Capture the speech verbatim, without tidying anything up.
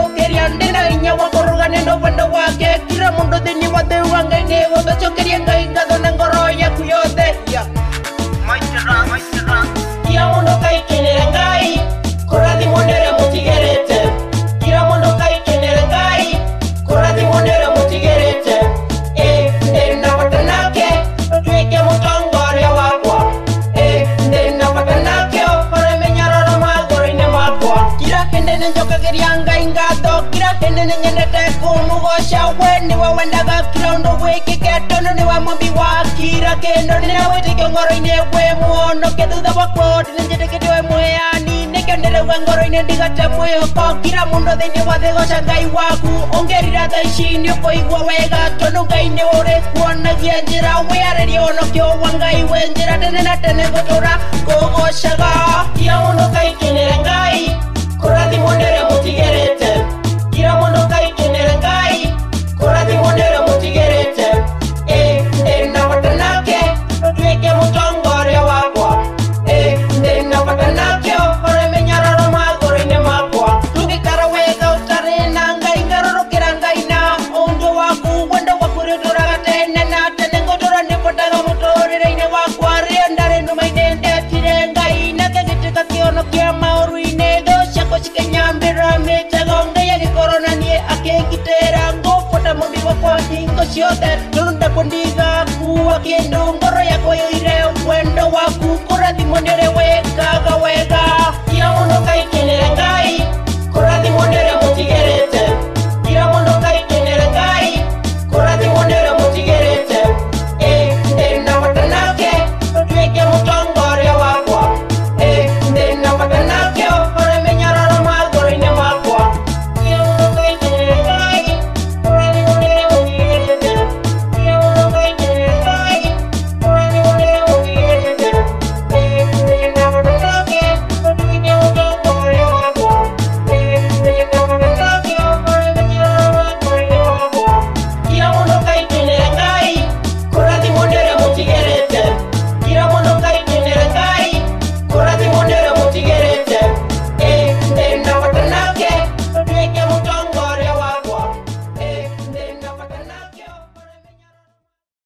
chokeria ndena inya wakorogane no wendo wake kila mundu thini wa thĩ wa Ngai nĩ gũtũcokeria Ngai ngatho na ngoro yaku yothe maitĩra maitĩra kila mundu kaikenere Ngai kũrathimwo nĩ ũrĩa mũtigerete kila mundu kaikenere Ngai kũrathimwo nĩ ũrĩa mũtigerete ĩ ndĩ na bata nake tuĩke mũtongoria wakwa ĩ ndĩ na bata nake ũkore mĩnyororo magũrũ-inĩ makwa kila hĩndĩ nĩ njokageria Ngai ngatho kila hĩndĩ nĩ nyendete kũmũgoca we nĩwe wendaga kila ũndũ gwĩkĩke tondũ nĩwe mũmbi wa kila kĩndũ rĩrĩa wĩtĩkio ngoro-inĩ wĩ muonoke thutha wakwa ndĩ njĩtĩkĩtie wĩ mwĩani nĩkĩo ndĩrauga ngoro-inĩ ndigate mwĩhoko kila mũndũ thĩinĩ wa thĩ goca Ngai waku ũngĩrira thaa ici nĩ ũkũigua wega tondũ Ngai nĩ ũrĩ kuonagia njĩra wĩarĩrie ũhonokio wa Ngai wĩ njĩra tene na tene gũtũra kũgocaga kila mũndũ kaikenere Ngai kũrathimwo nĩ ũrĩa mũtigerete kila mũndũ kaikenere Ngai kũrathimwo nĩ ũrĩa mũtigerete ĩ ndĩ na bata nake tuĩke mũtongoria wakwa ĩ ndĩ na bata nake ũkore mĩnyororo magũrũ-inĩ makwa tũgĩikara wega ũtarĩ na Ngai ngarũrũkĩra Ngai na ũndũ waku wendo waku rĩũtũraga tene na tene ngũtũra nĩ bataga mũtũrĩre-inĩ wakwa rĩrĩa ndarĩ nduma-inĩ ndetire Ngai nake gĩtuĩka kĩhonokia maũru-inĩ thũ ciakwa cikĩnyambĩra mĩtego Ngai agĩkorwo na niĩ akĩngitĩra ngũbuata mũmbi wakwa hingo ciothe tondũ ndakũndiga kuua kĩndũ ngoro yakwa yũire wendo waku kũrathimwo nĩ ũrĩa